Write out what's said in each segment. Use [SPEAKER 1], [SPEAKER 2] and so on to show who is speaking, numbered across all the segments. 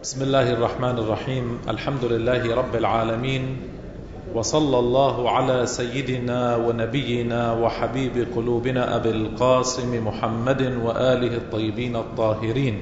[SPEAKER 1] بسم الله الرحمن الرحيم. الحمد لله رب العالمين، وصلى الله على سيدنا ونبينا وحبيب قلوبنا أبي القاسم محمد وآله الطيبين الطاهرين.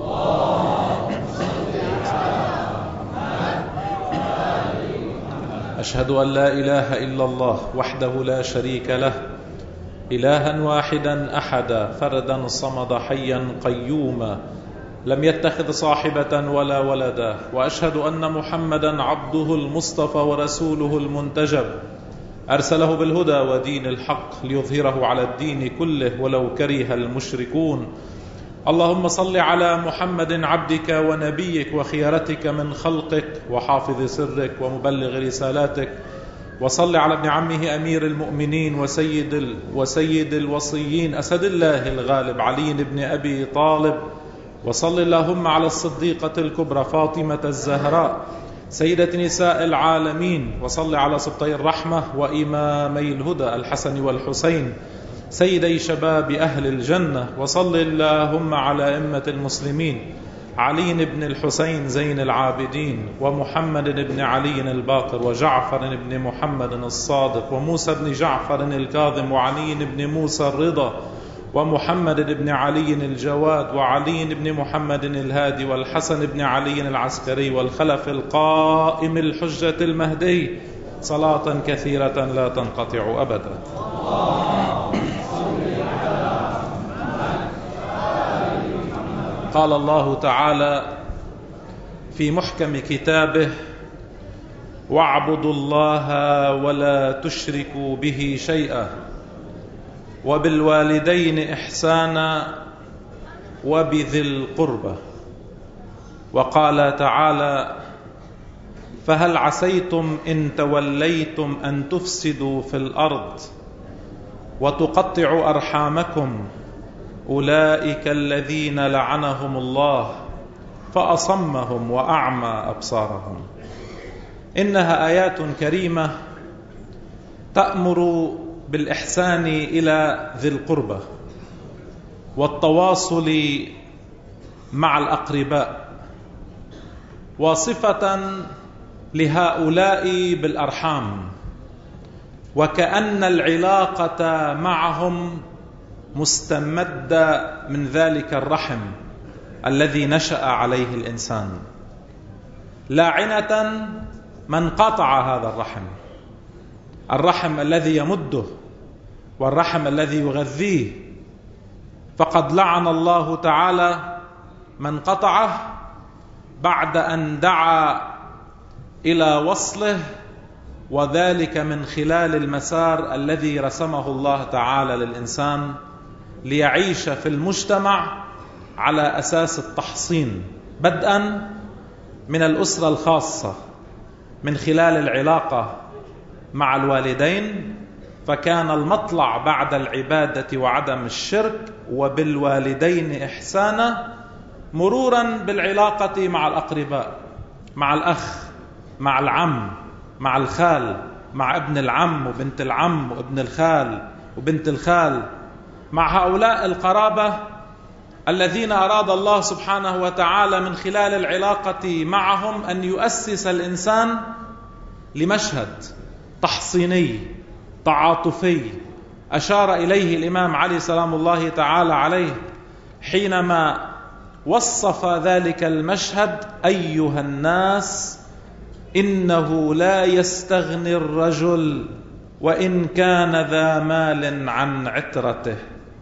[SPEAKER 1] أشهد أن لا إله إلا الله وحده لا شريك له، إلها واحدا أحدا فردا صمدا حيا قيوما، لم يتخذ صاحبة ولا ولدا، وأشهد أن محمدا عبده المصطفى ورسوله المنتجب، أرسله بالهدى ودين الحق ليظهره على الدين كله ولو كره المشركون. اللهم صل على محمد عبدك ونبيك وخيرتك من خلقك وحافظ سرك ومبلغ رسالاتك، وصل على ابن عمه أمير المؤمنين وسيد الوصيين أسد الله الغالب علي بن أبي طالب، وصل اللهم على الصديقة الكبرى فاطمة الزهراء سيدة نساء العالمين، وصل على سبطي الرحمة وإمامي الهدى الحسن والحسين سيدي شباب أهل الجنة، وصل اللهم على أئمة المسلمين علي بن الحسين زين العابدين، ومحمد بن علي الباقر، وجعفر بن محمد الصادق، وموسى بن جعفر الكاظم، وعلي بن موسى الرضا، ومحمد بن علي الجواد، وعلي بن محمد الهادي، والحسن بن علي العسكري، والخلف القائم الحجة المهدي، صلاة كثيرة لا تنقطع أبدا. قال الله تعالى في محكم كتابه: واعبدوا الله ولا تشركوا به شيئا وبالوالدين إحسانا وبذي القربى. وقال تعالى: فهل عسيتم إن توليتم أن تفسدوا في الأرض وتقطعوا أرحامكم أولئك الذين لعنهم الله فأصمهم وأعمى أبصارهم. إنها آيات كريمة تأمر بالإحسان إلى ذي القربى والتواصل مع الأقرباء، وصفة لهؤلاء بالأرحام، وكأن العلاقة معهم مستمدة من ذلك الرحم الذي نشأ عليه الإنسان، لاعنة من قطع هذا الرحم الذي يمده والرحم الذي يغذيه، فقد لعن الله تعالى من قطعه بعد أن دعا إلى وصله، وذلك من خلال المسار الذي رسمه الله تعالى للإنسان ليعيش في المجتمع على أساس التحصين، بدءا من الأسرة الخاصة من خلال العلاقة مع الوالدين، فكان المطلع بعد العبادة وعدم الشرك وبالوالدين إحسانا، مرورا بالعلاقة مع الأقرباء، مع الأخ، مع العم، مع الخال، مع ابن العم وبنت العم وابن الخال وبنت الخال، مع هؤلاء القرابة الذين أراد الله سبحانه وتعالى من خلال العلاقة معهم أن يؤسس الإنسان لمشهد تحصيني تعاطفي أشار إليه الإمام علي سلام الله تعالى عليه حينما وصف ذلك المشهد: أيها الناس، إنه لا يستغني الرجل وإن كان ذا مال عن عترته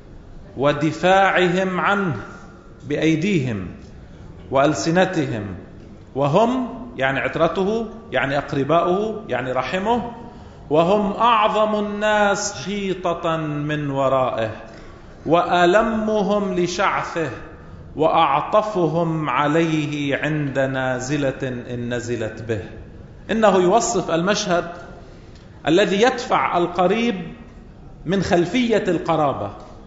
[SPEAKER 1] ودفاعهم عنه بأيديهم وألسنتهم، وهم يعني عترته يعني أقرباؤه يعني رحمه، وهم أعظم الناس حيطة من ورائه وألمهم لشعثه وأعطفهم عليه عند نازلة إن نزلت به. إنه يوصف المشهد الذي يدفع القريب من خلفية القرابة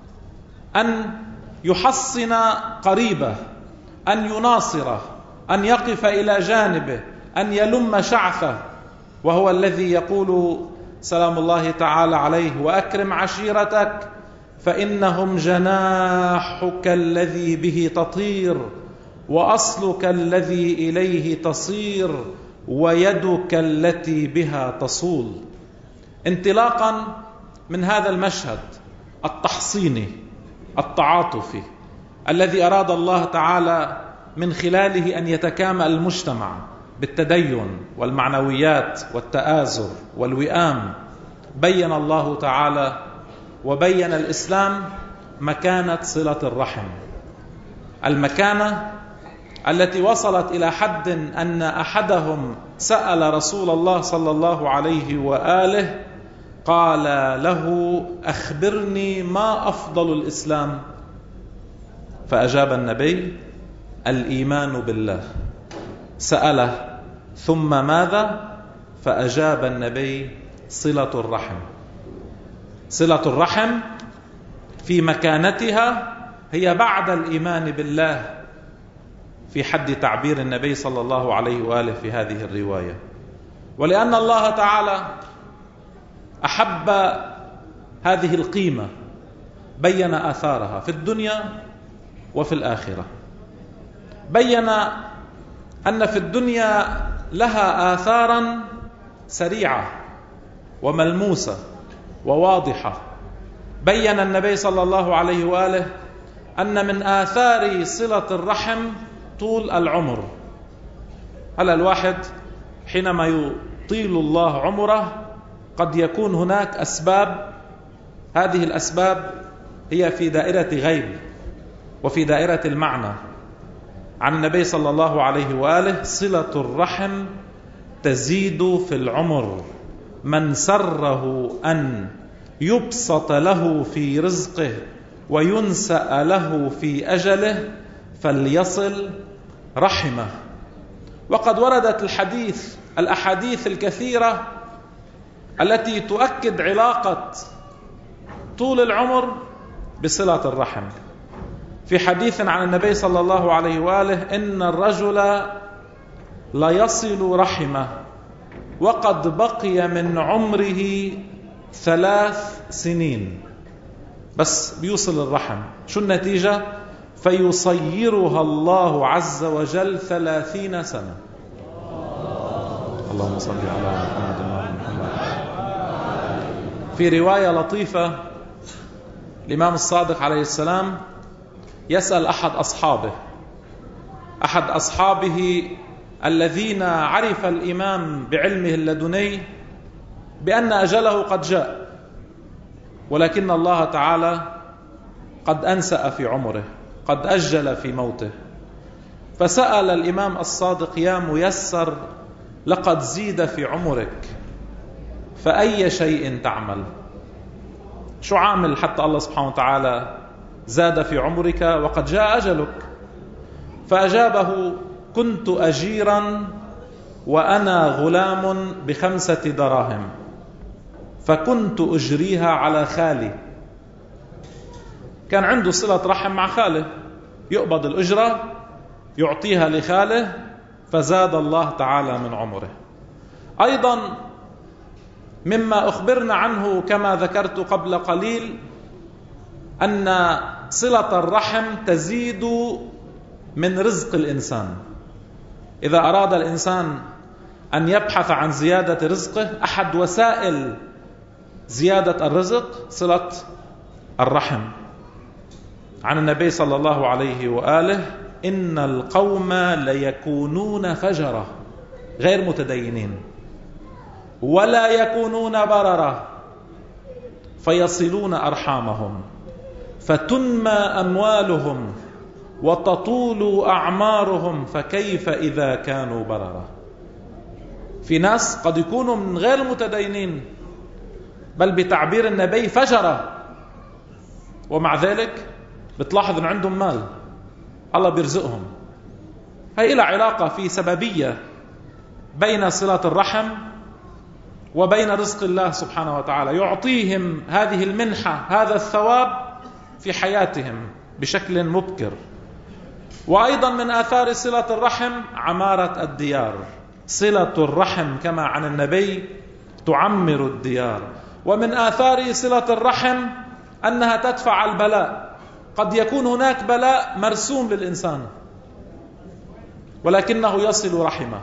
[SPEAKER 1] أن يحصن قريبه، أن يناصره، أن يقف إلى جانبه، أن يلم شعثه، وهو الذي يقول سلام الله تعالى عليه: وأكرم عشيرتك فإنهم جناحك الذي به تطير، وأصلك الذي إليه تصير ويدك التي بها تصول. انطلاقا من هذا المشهد التحصيني التعاطفي الذي أراد الله تعالى من خلاله أن يتكامل المجتمع بالتدين والمعنويات والتآزر والوئام، بين الله تعالى وبين الإسلام مكانة صلة الرحم، المكانة التي وصلت إلى حد أن أحدهم سأل رسول الله صلى الله عليه وآله قال له: أخبرني ما أفضل الإسلام؟ فأجاب النبي: الإيمان بالله. سأله: ثم ماذا؟ فأجاب النبي: صلة الرحم. صلة الرحم في مكانتها هي بعد الإيمان بالله في حد تعبير النبي صلى الله عليه وآله في هذه الرواية. ولأن الله تعالى أحب هذه القيمة بين آثارها في الدنيا وفي الآخرة. بين أن في الدنيا لها آثارا سريعة وملموسة وواضحة. بين النبي صلى الله عليه وآله أن من آثار صلة الرحم طول العمر. هل الواحد حينما يطيل الله عمره قد يكون هناك أسباب، هذه الأسباب هي في دائرة غيب وفي دائرة المعنى. عن النبي صلى الله عليه وآله: صلة الرحم تزيد في العمر، من سره أن يبسط له في رزقه وينسأ له في أجله فليصل رحمه. وقد وردت الأحاديث الكثيرة التي تؤكد علاقة طول العمر بصلة الرحم. في حديث عن النبي صلى الله عليه وآله: إن الرجل ليصل رحمه وقد بقي من عمره 3 سنين، بس بيوصل الرحم. شو النتيجة؟ فيصيرها الله عز وجل 30 سنة. اللهم صل على محمد وعلى محمد. في رواية لطيفة الإمام الصادق عليه السلام يسأل أحد أصحابه الذين عرف الإمام بعلمه اللدني بأن أجله قد جاء، ولكن الله تعالى قد أنسأ في عمره، قد أجل في موته. فسأل الإمام الصادق: يا ميسر، لقد زيد في عمرك، فأي شيء تعمل؟ شو عامل حتى الله سبحانه وتعالى زاد في عمرك وقد جاء أجلك؟ فأجابه: كنت أجيرا وأنا غلام ب5 دراهم، فكنت أجريها على خالي. كان عنده صلة رحم مع خاله، يقبض الأجرة يعطيها لخاله، فزاد الله تعالى من عمره. أيضا مما أخبرنا عنه كما ذكرت قبل قليل أن صلة الرحم تزيد من رزق الإنسان. إذا أراد الإنسان أن يبحث عن زيادة رزقه، أحد وسائل زيادة الرزق صلة الرحم. عن النبي صلى الله عليه وآله: إن القوم ليكونون فجرة غير متدينين ولا يكونون بررة فيصلون أرحامهم فتنمى أموالهم وتطول أعمارهم، فكيف إذا كانوا بررة. في ناس قد يكونوا من غير متدينين، بل بتعبير النبي فجرة، ومع ذلك بتلاحظ أن عندهم مال، الله بيرزقهم. هي لها علاقة في سببية بين صلة الرحم وبين رزق الله سبحانه وتعالى، يعطيهم هذه المنحة، هذا الثواب في حياتهم بشكل مبكر. وأيضا من آثار صلة الرحم عمارة الديار. صلة الرحم كما عن النبي تعمر الديار. ومن آثار صلة الرحم أنها تدفع البلاء. قد يكون هناك بلاء مرسوم للإنسان، ولكنه يصل رحمه.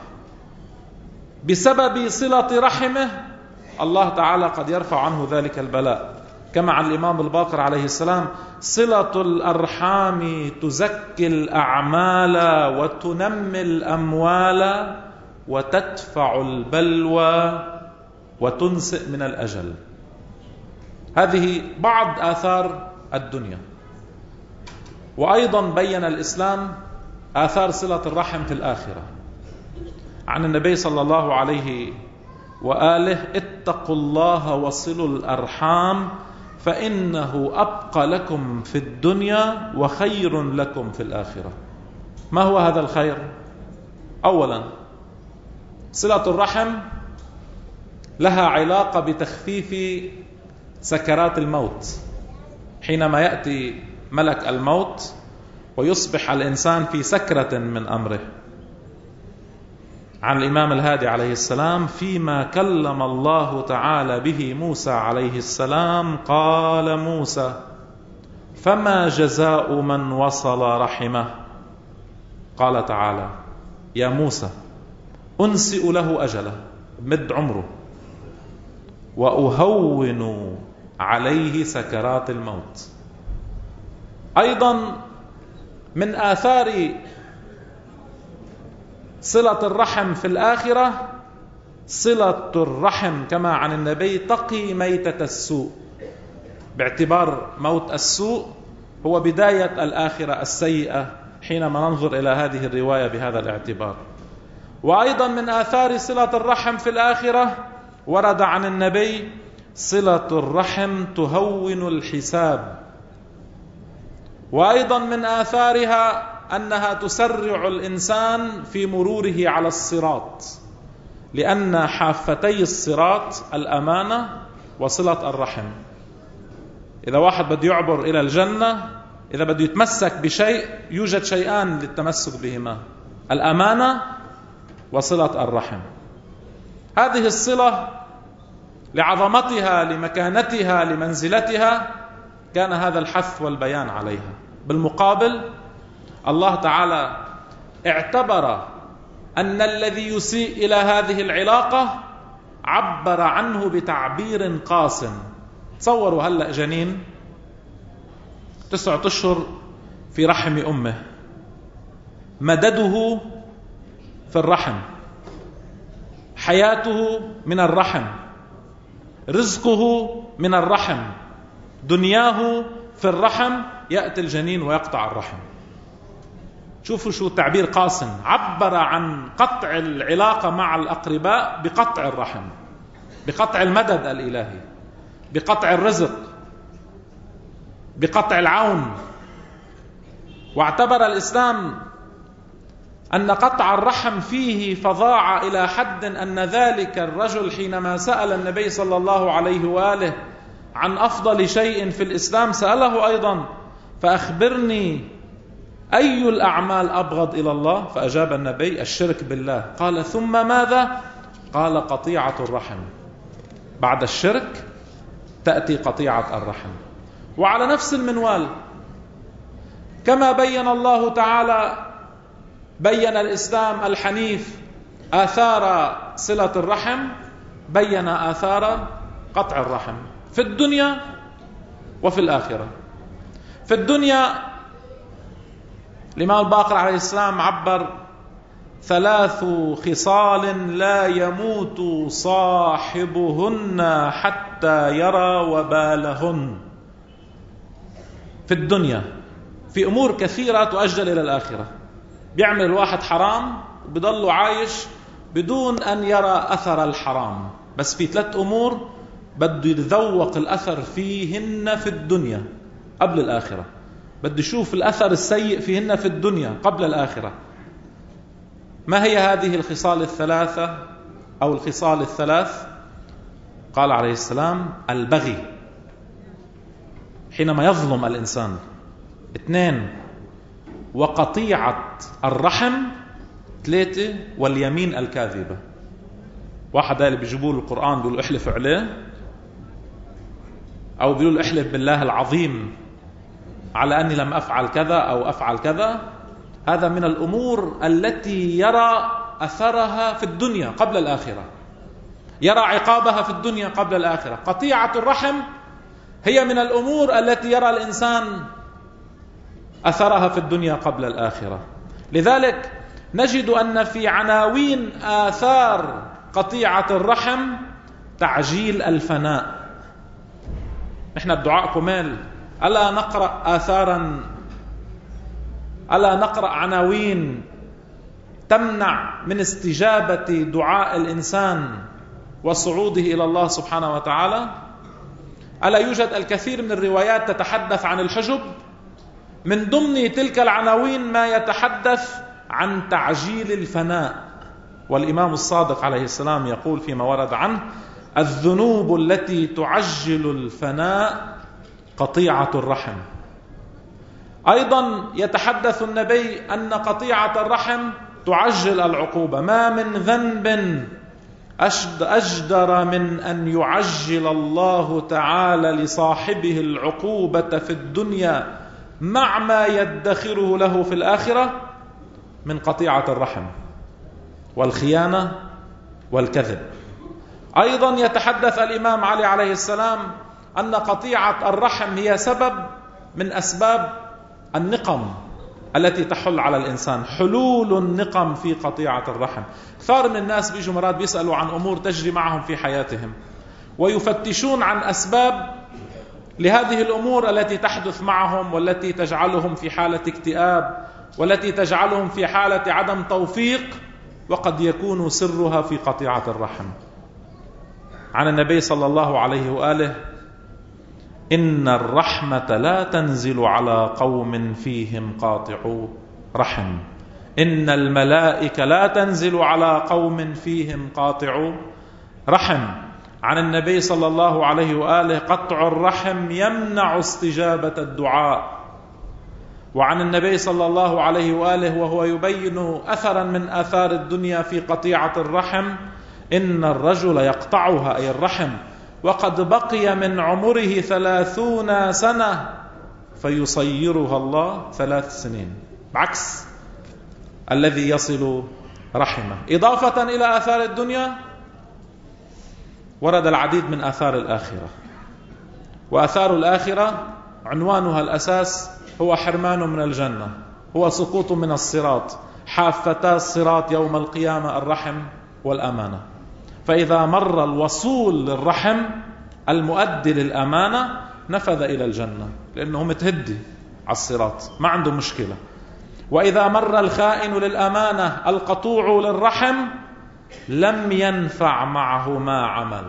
[SPEAKER 1] بسبب صلة رحمه الله تعالى قد يرفع عنه ذلك البلاء، كما عن الإمام الباقر عليه السلام: صلة الأرحام تزكي الأعمال وتنمي الأموال وتدفع البلوى وتنسئ من الأجل. هذه بعض آثار الدنيا. وأيضا بين الإسلام آثار صلة الرحم في الآخرة. عن النبي صلى الله عليه وآله: اتقوا الله وصلوا الأرحام فإنه أبقى لكم في الدنيا وخير لكم في الآخرة. ما هو هذا الخير؟ أولا، صلة الرحم لها علاقة بتخفيف سكرات الموت. حينما يأتي ملك الموت ويصبح الإنسان في سكرة من أمره. عن الإمام الهادي عليه السلام: فيما كلم الله تعالى به موسى عليه السلام قال موسى: فما جزاء من وصل رحمه؟ قال تعالى: يا موسى أنسئ له أجله، مد عمره، وأهون عليه سكرات الموت. أيضا من آثار صلة الرحم في الآخرة صلة الرحم كما عن النبي تقي ميتة السوء، باعتبار موت السوء هو بداية الآخرة السيئة حينما ننظر إلى هذه الرواية بهذا الاعتبار. وأيضا من آثار صلة الرحم في الآخرة ورد عن النبي: صلة الرحم تهون الحساب. وأيضا من آثارها أنها تسرع الإنسان في مروره على الصراط، لأن حافتي الصراط الأمانة وصلة الرحم. إذا واحد بده يعبر إلى الجنة، إذا بده يتمسك بشيء، يوجد شيئان للتمسك بهما: الأمانة وصلة الرحم. هذه الصلة لعظمتها، لمكانتها، لمنزلتها، كان هذا الحث والبيان عليها. بالمقابل الله تعالى اعتبر أن الذي يسيء إلى هذه العلاقة عبر عنه بتعبير قاس. تصوروا هلأ جنين 9 أشهر في رحم أمه، مدده في الرحم، حياته من الرحم، رزقه من الرحم، دنياه في الرحم. يأتي الجنين ويقطع الرحم. شوفوا شو تعبير قاسم، عبر عن قطع العلاقة مع الأقرباء بقطع الرحم، بقطع المدد الإلهي، بقطع الرزق، بقطع العون. واعتبر الإسلام أن قطع الرحم فيه فظاعة إلى حد أن ذلك الرجل حينما سأل النبي صلى الله عليه وآله عن أفضل شيء في الإسلام سأله أيضا: فأخبرني أي الأعمال أبغض إلى الله؟ فأجاب النبي: الشرك بالله. قال: ثم ماذا؟ قال: قطيعة الرحم. بعد الشرك تأتي قطيعة الرحم. وعلى نفس المنوال، كما بين الله تعالى، بين الإسلام الحنيف آثار صلة الرحم، بين آثار قطع الرحم في الدنيا وفي الآخرة. في الدنيا الإمام الباقر عليه السلام عبر: 3 خصال لا يموت صاحبهن حتى يرى وبالهن. في الدنيا في أمور كثيرة تؤجل إلى الآخرة. بيعمل الواحد حرام وبيضل عايش بدون أن يرى أثر الحرام، بس في 3 أمور بده يتذوق الأثر فيهن في الدنيا قبل الآخرة، بده يشوف الأثر السيء فيهن في الدنيا قبل الآخرة. ما هي هذه الخصال الثلاثة أو الخصال الثلاث؟ قال عليه السلام: البغي، حينما يظلم الإنسان. 2 وقطيعة الرحم. 3 واليمين الكاذبة. واحد اللي بيجيبوا له القرآن بيقولوا احلف عليه، أو بيقولوا احلف بالله العظيم على أني لم أفعل كذا أو أفعل كذا، هذا من الأمور التي يرى أثرها في الدنيا قبل الآخرة، يرى عقابها في الدنيا قبل الآخرة. قطيعة الرحم هي من الأمور التي يرى الإنسان أثرها في الدنيا قبل الآخرة. لذلك نجد أن في عناوين آثار قطيعة الرحم تعجيل الفناء. نحن الدعاء كمال، ألا نقرأ آثارا، ألا نقرأ عناوين تمنع من استجابة دعاء الإنسان وصعوده إلى الله سبحانه وتعالى؟ ألا يوجد الكثير من الروايات تتحدث عن الحجب؟ من ضمن تلك العناوين ما يتحدث عن تعجيل الفناء. والإمام الصادق عليه السلام يقول فيما ورد عنه: الذنوب التي تعجل الفناء قطيعة الرحم. أيضا يتحدث النبي أن قطيعة الرحم تعجل العقوبة. ما من ذنب أجدر من أن يعجل الله تعالى لصاحبه العقوبة في الدنيا مع ما يدخره له في الآخرة من قطيعة الرحم والخيانة والكذب. أيضا يتحدث الإمام علي عليه السلام أن قطيعة الرحم هي سبب من أسباب النقم التي تحل على الإنسان، حلول النقم في قطيعة الرحم. كثير من الناس بيجوا مرات بيسألوا عن أمور تجري معهم في حياتهم، ويفتشون عن أسباب لهذه الأمور التي تحدث معهم، والتي تجعلهم في حالة اكتئاب، والتي تجعلهم في حالة عدم توفيق، وقد يكون سرها في قطيعة الرحم. عن النبي صلى الله عليه وآله: إن الرحمة لا تنزل على قوم فيهم قاطعو رحم، إن الملائكة لا تنزل على قوم فيهم قاطعو رحم. عن النبي صلى الله عليه وآله: قطع الرحم يمنع استجابة الدعاء. وعن النبي صلى الله عليه وآله وهو يبين أثرا من آثار الدنيا في قطيعة الرحم: إن الرجل يقطعها، أي الرحم، وقد بقي من عمره 30 سنة فيصيرها الله 3 سنين، بعكس الذي يصل رحمه. إضافة إلى آثار الدنيا ورد العديد من آثار الآخرة. وآثار الآخرة عنوانها الأساس هو حرمان من الجنة، هو سقوط من الصراط، حافتا الصراط يوم القيامة الرحم والأمانة. فإذا مر الوصول للرحم المؤدي للأمانة نفذ إلى الجنة، لأنه متهدي على الصراط، ما عنده مشكلة. وإذا مر الخائن للأمانة القطوع للرحم لم ينفع معه ما عمل.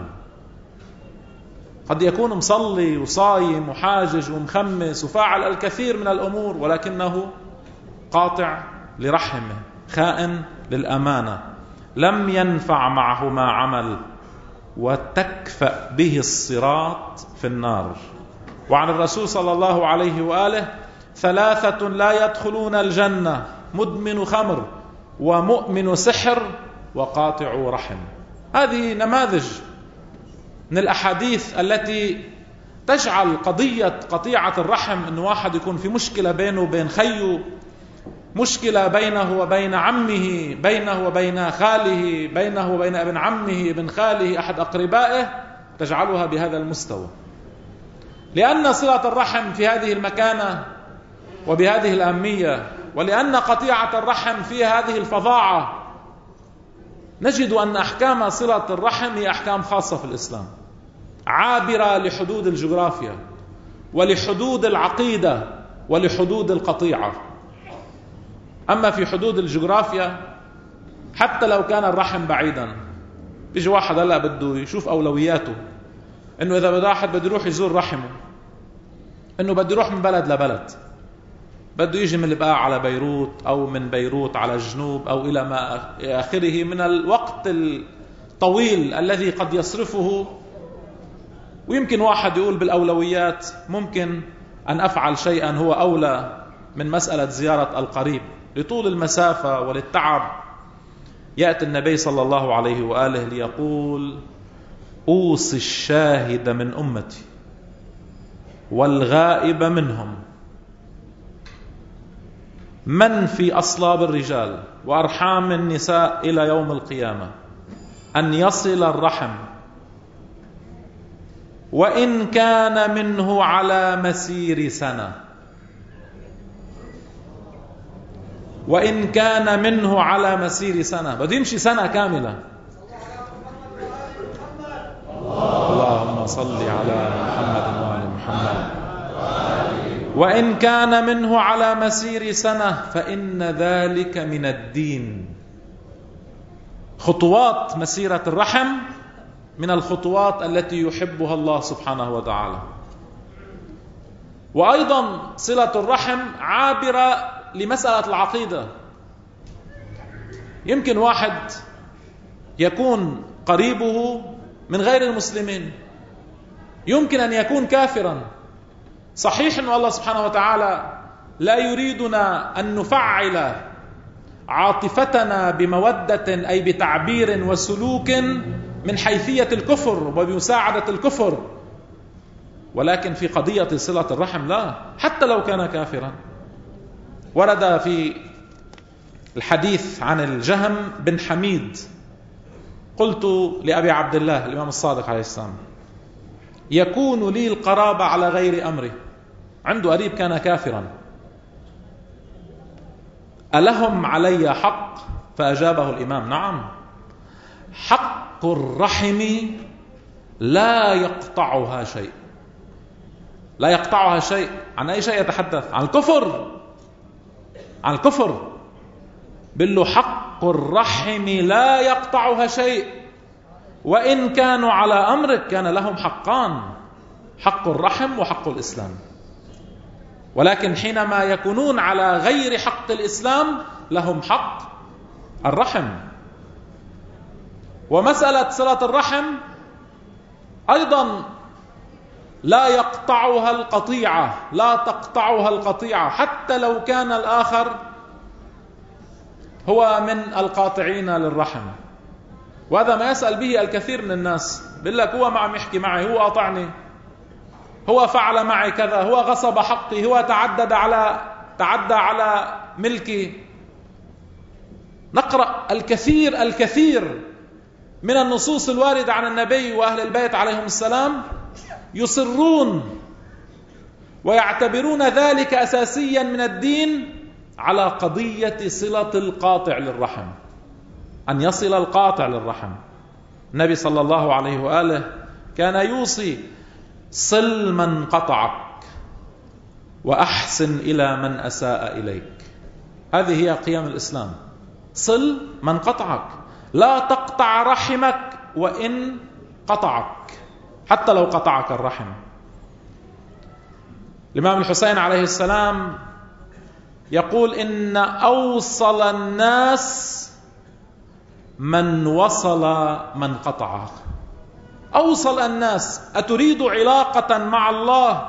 [SPEAKER 1] قد يكون مصلي وصايم وحاجج ومخمس وفاعل الكثير من الأمور، ولكنه قاطع لرحمه، خائن للأمانة، لم ينفع معه ما عمل، وتكفأ به الصراط في النار. وعن الرسول صلى الله عليه وآله: 3 لا يدخلون الجنة: مدمن خمر، ومؤمن سحر، وقاطع رحم. هذه نماذج من الأحاديث التي تجعل قضية قطيعة الرحم أن واحد يكون في مشكلة بينه وبين خيه، مشكلة بينه وبين عمه، بينه وبين خاله، بينه وبين ابن عمه، ابن خاله، أحد أقربائه، تجعلها بهذا المستوى. لأن صلة الرحم في هذه المكانة وبهذه الأهمية، ولأن قطيعة الرحم فيها هذه الفظاعة، نجد أن أحكام صلة الرحم هي أحكام خاصة في الإسلام، عابرة لحدود الجغرافيا ولحدود العقيدة ولحدود القطيعة. أما في حدود الجغرافيا حتى لو كان الرحم بعيدا، بيجي واحد هلا بده يشوف أولوياته، إنه إذا واحد بده يروح يزور رحمه، إنه بده يروح من بلد لبلد، بده يجي من البقاع على بيروت، أو من بيروت على الجنوب، أو إلى ما آخره من الوقت الطويل الذي قد يصرفه. ويمكن واحد يقول بالأولويات ممكن أن أفعل شيئا هو أولى من مسألة زيارة القريب لطول المسافة وللتعب. يأتي النبي صلى الله عليه وآله ليقول: أوصي الشاهد من أمتي والغائب منهم. من في أصلاب الرجال وأرحام النساء إلى يوم القيامة أن يصل الرحم، وإن كان منه على مسير سنة، وإن كان منه على مسير سنة، بده يمشي سنة كاملة. اللهم صل على محمد وآل محمد. وإن كان منه على مسير سنة فإن ذلك من الدين. خطوات مسيرة الرحم من الخطوات التي يحبها الله سبحانه وتعالى. وأيضا صلة الرحم عابرة لمسألة العقيدة. يمكن واحد يكون قريبه من غير المسلمين، يمكن أن يكون كافرا. صحيح أن الله سبحانه وتعالى لا يريدنا أن نفعل عاطفتنا بمودة أي بتعبير وسلوك من حيثية الكفر وبمساعدة الكفر، ولكن في قضية صلة الرحم لا، حتى لو كان كافرا. ورد في الحديث عن الجهم بن حميد: قلت لأبي عبد الله الإمام الصادق عليه السلام: يكون لي القرابة على غير أمري، عنده قريب كان كافرا، ألهم علي حق؟ فأجابه الإمام: نعم، حق الرحم لا يقطعها شيء. لا يقطعها شيء. عن أي شيء يتحدث؟ عن الكفر. عن الكفر. بل حق الرحم لا يقطعها شيء، وإن كانوا على أمرك كان لهم حقان: حق الرحم وحق الإسلام. ولكن حينما يكونون على غير حق الإسلام لهم حق الرحم. ومسألة صلة الرحم أيضا لا يقطعها القطيعة، لا تقطعها القطيعة، حتى لو كان الآخر هو من القاطعين للرحم. وهذا ما يسأل به الكثير من الناس، بيقول لك هو ما عم يحكي معي، هو قاطعني، هو فعل معي كذا، هو غصب حقي، هو تعدى على ملكي. نقرأ الكثير من النصوص الواردة عن النبي وأهل البيت عليهم السلام يصرون ويعتبرون ذلك أساسيا من الدين على قضية صلة القاطع للرحم، أن يصل القاطع للرحم. النبي صلى الله عليه وآله كان يوصي: صل من قطعك وأحسن إلى من أساء إليك. هذه هي قيم الإسلام: صل من قطعك، لا تقطع رحمك وإن قطعك، حتى لو قطعك الرحم. الإمام الحسين عليه السلام يقول: إن أوصل الناس من وصل من قطعه. أوصل الناس. أتريد علاقة مع الله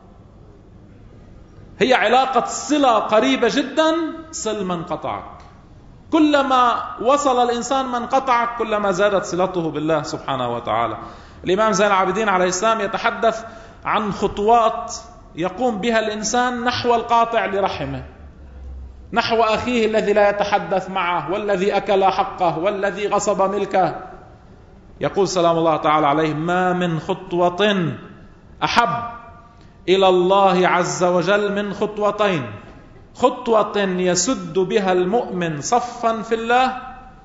[SPEAKER 1] هي علاقة صلة قريبة جدا؟ صل من قطعك. كلما وصل الإنسان من قطعك كلما زادت صلته بالله سبحانه وتعالى. الإمام زين العابدين عليه السلام يتحدث عن خطوات يقوم بها الإنسان نحو القاطع لرحمه، نحو أخيه الذي لا يتحدث معه، والذي أكل حقه، والذي غصب ملكه. يقول سلام الله تعالى عليه: ما من خطوة أحب إلى الله عز وجل من خطوتين: خطوة يسد بها المؤمن صفا في الله،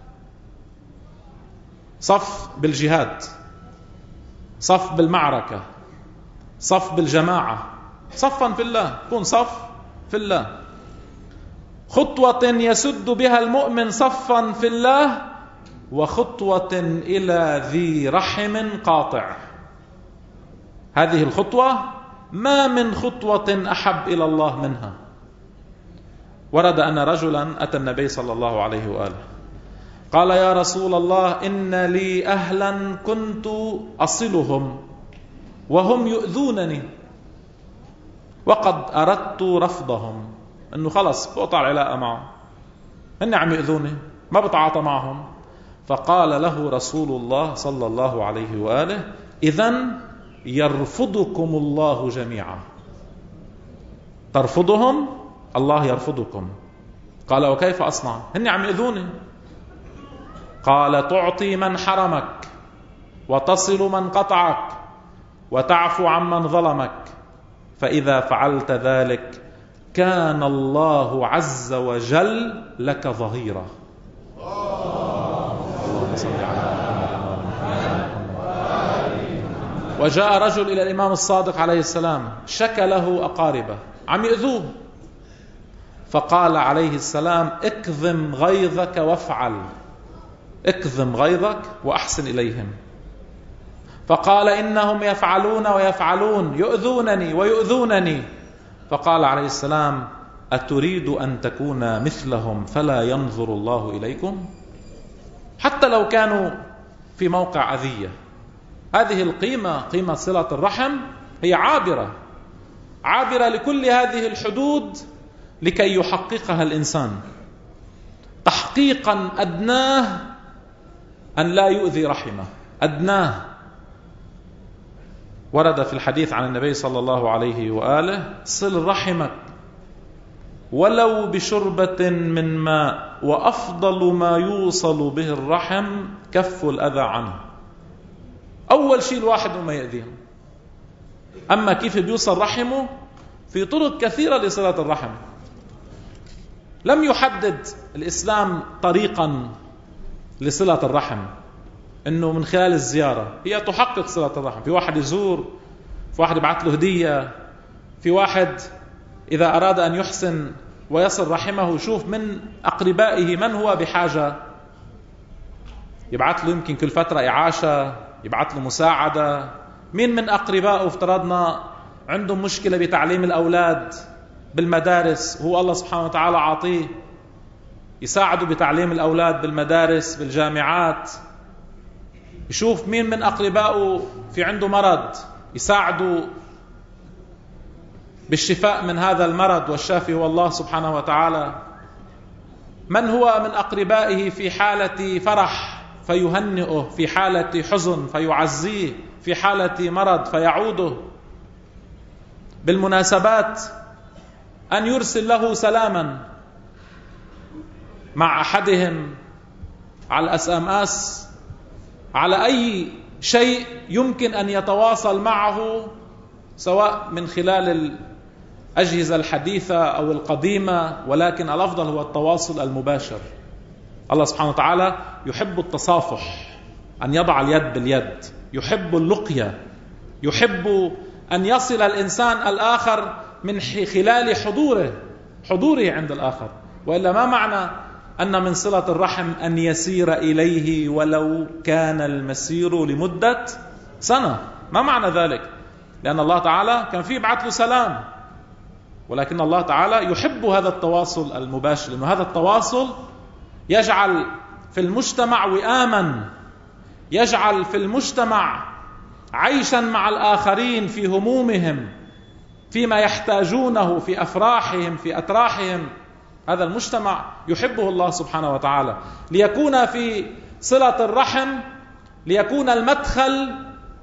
[SPEAKER 1] صف بالجهاد، صف بالمعركة، صف بالجماعة، صفا في الله، كون صف في الله. خطوة يسد بها المؤمن صفا في الله، وخطوة إلى ذي رحم قاطع. هذه الخطوة ما من خطوة أحب إلى الله منها. ورد أن رجلا أتى النبي صلى الله عليه وآله قال: يا رسول الله، إن لي أهلا كنت أصلهم وهم يؤذونني، وقد أردت رفضهم، أنه خلص بقطع العلاقة معهم، هن عم يؤذوني، ما بتعاطى معهم. فقال له رسول الله صلى الله عليه وآله: إذن يرفضكم الله جميعا. ترفضهم، الله يرفضكم. قال وكيف أصنع؟ هني عم يؤذوني. قال تعطي من حرمك، وتصل من قطعك، وتعفو عمن ظلمك، فإذا فعلت ذلك كان الله عز وجل لك ظهيرا. اللهم صل على محمد. وجاء رجل إلى الإمام الصادق عليه السلام شكى له أقاربه عم يؤذوه، فقال عليه السلام اكظم غيظك وافعل، اكظم غيظك وأحسن إليهم. فقال إنهم يفعلون ويفعلون، يؤذونني ويؤذونني. فقال عليه السلام أتريد أن تكون مثلهم فلا ينظر الله إليكم؟ حتى لو كانوا في موقع أذية، هذه القيمة، قيمة صلة الرحم، هي عابرة لكل هذه الحدود لكي يحققها الإنسان تحقيقا أدناه أن لا يؤذي رحمه، أدناه. ورد في الحديث عن النبي صلى الله عليه وآله صل رحمك ولو بشربة من ماء، وأفضل ما يوصل به الرحم كف الأذى عنه. أول شيء الواحد ما يأذيهم. أما كيف بيوصل رحمه؟ في طرق كثيرة لصلة الرحم. لم يحدد الإسلام طريقا لصلة الرحم إنه من خلال الزيارة، هي تحقق صلة الرحم. في واحد يزور، في واحد يبعث له هدية، في واحد إذا أراد أن يحسن ويصل رحمه يشوف من أقربائه من هو بحاجة، يبعث له يمكن كل فترة إعاشة، يبعث له مساعدة. مين من أقربائه افترضنا عندهم مشكلة بتعليم الأولاد بالمدارس، هو الله سبحانه وتعالى عاطيه يساعده بتعليم الأولاد بالمدارس بالجامعات. يشوف مين من أقربائه في عنده مرض يساعده بالشفاء من هذا المرض، والشافي هو الله سبحانه وتعالى. من هو من أقربائه في حالة فرح فيهنئه، في حالة حزن فيعزيه، في حالة مرض فيعوده. بالمناسبات أن يرسل له سلاما مع أحدهم على الSMS، على أي شيء يمكن أن يتواصل معه، سواء من خلال الأجهزة الحديثة أو القديمة، ولكن الأفضل هو التواصل المباشر. الله سبحانه وتعالى يحب التصافح، أن يضع اليد باليد، يحب اللقية، يحب أن يصل الإنسان الآخر من خلال حضوره عند الآخر. وإلا ما معنى أن من صلة الرحم أن يسير إليه ولو كان المسير لمدة سنة؟ ما معنى ذلك؟ لأن الله تعالى كان فيه يبعث له سلام، ولكن الله تعالى يحب هذا التواصل المباشر، لأن هذا التواصل يجعل في المجتمع وئاما، يجعل في المجتمع عيشا مع الآخرين في همومهم، فيما يحتاجونه، في أفراحهم، في أتراحهم. هذا المجتمع يحبه الله سبحانه وتعالى، ليكون في صلة الرحم، ليكون المدخل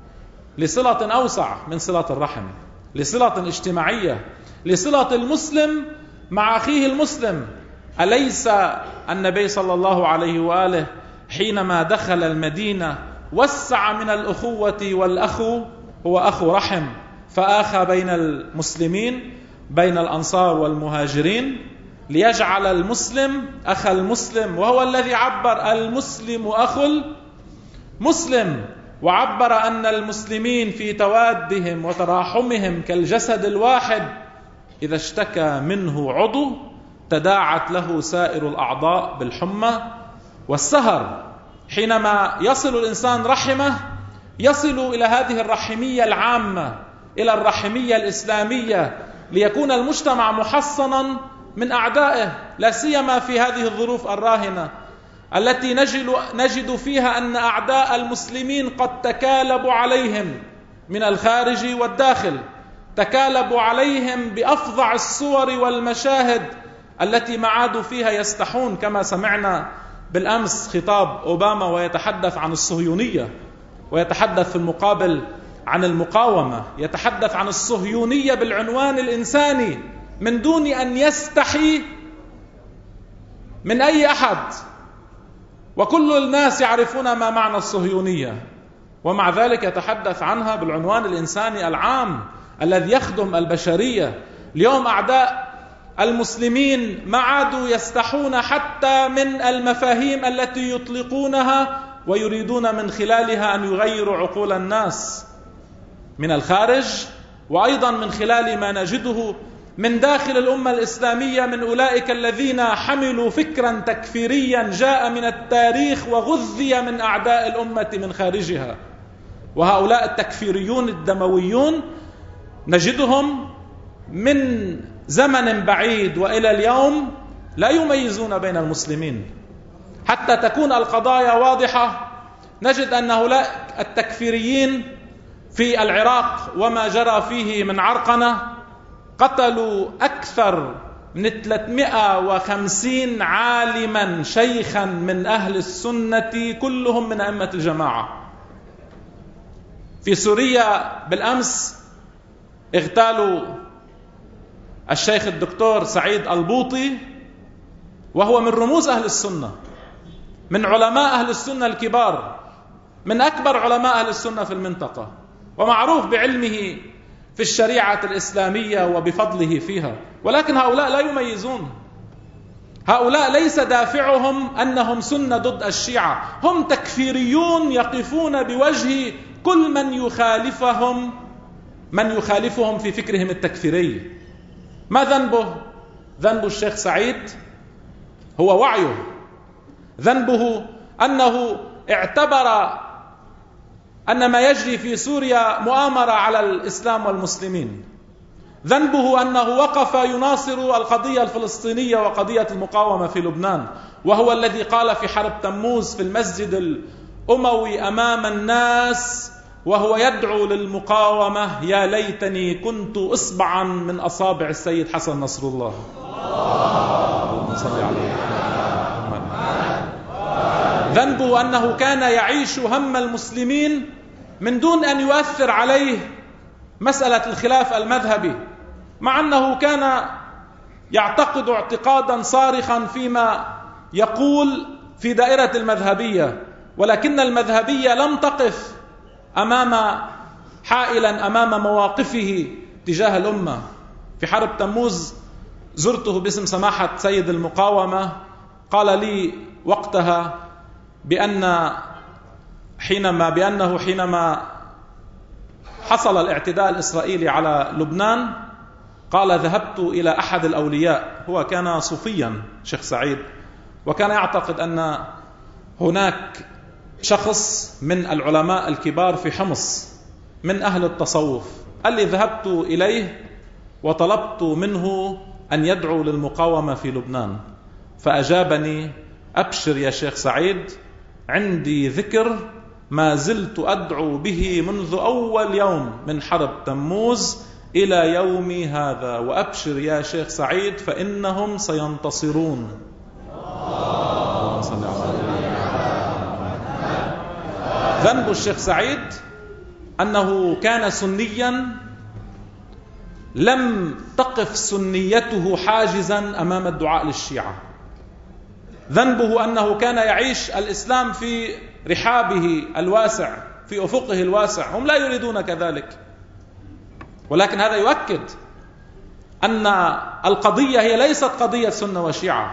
[SPEAKER 1] لصلة أوسع من صلة الرحم، لصلة اجتماعية، لصلة المسلم مع أخيه المسلم. أليس النبي صلى الله عليه وآله حينما دخل المدينة وسع من الأخوة، والأخ هو أخو رحم، فآخى بين المسلمين، بين الأنصار والمهاجرين، ليجعل المسلم أخا المسلم، وهو الذي عبر المسلم أخو المسلم، وعبر أن المسلمين في توادهم وتراحمهم كالجسد الواحد، إذا اشتكى منه عضو تداعت له سائر الأعضاء بالحمى والسهر. حينما يصل الإنسان رحمه يصل إلى هذه الرحمية العامة، إلى الرحمية الإسلامية، ليكون المجتمع محصنا من أعدائه، لا سيما في هذه الظروف الراهنة التي نجد فيها أن أعداء المسلمين قد تكالبوا عليهم من الخارج والداخل، تكالبوا عليهم بأفظع الصور والمشاهد التي ما عادوا فيها يستحون، كما سمعنا بالأمس خطاب أوباما ويتحدث عن الصهيونية، ويتحدث في المقابل عن المقاومة، يتحدث عن الصهيونية بالعنوان الإنساني من دون أن يستحي من أي أحد، وكل الناس يعرفون ما معنى الصهيونية، ومع ذلك يتحدث عنها بالعنوان الإنساني العام الذي يخدم البشرية. اليوم أعداء المسلمين ما عادوا يستحون حتى من المفاهيم التي يطلقونها ويريدون من خلالها أن يغيروا عقول الناس من الخارج، وأيضا من خلال ما نجده من داخل الأمة الإسلامية من أولئك الذين حملوا فكرا تكفيريا جاء من التاريخ وغذي من أعداء الأمة من خارجها. وهؤلاء التكفيريون الدمويون نجدهم من زمن بعيد وإلى اليوم لا يميزون بين المسلمين. حتى تكون القضايا واضحة نجد أن هؤلاء التكفيريين في العراق وما جرى فيه من عرقنة قتلوا أكثر من 350 عالما شيخا من أهل السنة كلهم من أئمة الجماعة. في سوريا بالأمس اغتالوا الشيخ الدكتور سعيد البوطي، وهو من رموز أهل السنة، من علماء أهل السنة الكبار، من أكبر علماء أهل السنة في المنطقة، ومعروف بعلمه في الشريعة الإسلامية وبفضله فيها. ولكن هؤلاء لا يميزون. هؤلاء ليس دافعهم أنهم سنة ضد الشيعة، هم تكفيريون يقفون بوجه كل من يخالفهم في فكرهم التكفيري. ما ذنبه؟ ذنب الشيخ سعيد هو وعيه، ذنبه أنه اعتبر أن ما يجري في سوريا مؤامرة على الإسلام والمسلمين، ذنبه أنه وقف يناصر القضية الفلسطينية وقضية المقاومة في لبنان، وهو الذي قال في حرب تموز في المسجد الأموي أمام الناس وهو يدعو للمقاومة: يا ليتني كنت إصبعا من أصابع السيد حسن نصر الله. اللهم صل عليه. ذنبه أنه كان يعيش هم المسلمين من دون أن يؤثر عليه مسألة الخلاف المذهبي، مع أنه كان يعتقد اعتقادا صارخا فيما يقول في دائرة المذهبية، ولكن المذهبية لم تقف حائلا أمام مواقفه تجاه الأمة. في حرب تموز زرته باسم سماحة سيد المقاومة، قال لي وقتها بأنه حينما حصل الاعتداء الإسرائيلي على لبنان قال: ذهبت إلى أحد الأولياء، هو كان صوفيا شيخ سعيد، وكان يعتقد أن هناك شخص من العلماء الكبار في حمص من أهل التصوف. قال لي: ذهبت إليه وطلبت منه أن يدعو للمقاومة في لبنان، فأجابني: أبشر يا شيخ سعيد، عندي ذكر ما زلت أدعو به منذ أول يوم من حرب تموز إلى يومي هذا، وأبشر يا شيخ سعيد فإنهم سينتصرون. ذنب الشيخ سعيد أنه كان سنيا لم تقف سنيته حاجزا أمام الدعاء للشيعة. ذنبه أنه كان يعيش الإسلام في رحابه الواسع، في أفقه الواسع. هم لا يريدون كذلك، ولكن هذا يؤكد أن القضية هي ليست قضية سنة وشيعة.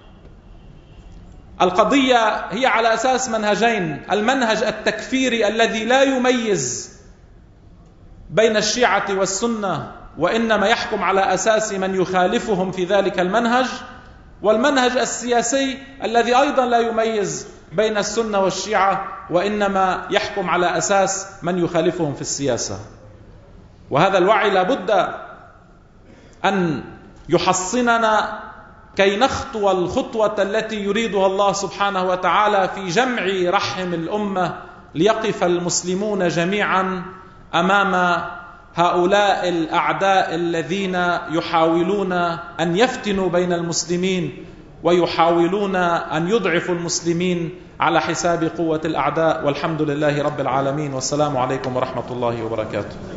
[SPEAKER 1] القضية هي على أساس منهجين: المنهج التكفيري الذي لا يميز بين الشيعة والسنة، وإنما يحكم على أساس من يخالفهم في ذلك المنهج، والمنهج السياسي الذي أيضا لا يميز بين السنة والشيعة، وإنما يحكم على أساس من يخالفهم في السياسة. وهذا الوعي لابد أن يحصننا كي نخطو الخطوة التي يريدها الله سبحانه وتعالى في جمع رحم الأمة، ليقف المسلمون جميعا أمام هؤلاء الأعداء الذين يحاولون أن يفتنوا بين المسلمين ويحاولون أن يضعفوا المسلمين على حساب قوة الأعداء. والحمد لله رب العالمين، والسلام عليكم ورحمة الله وبركاته.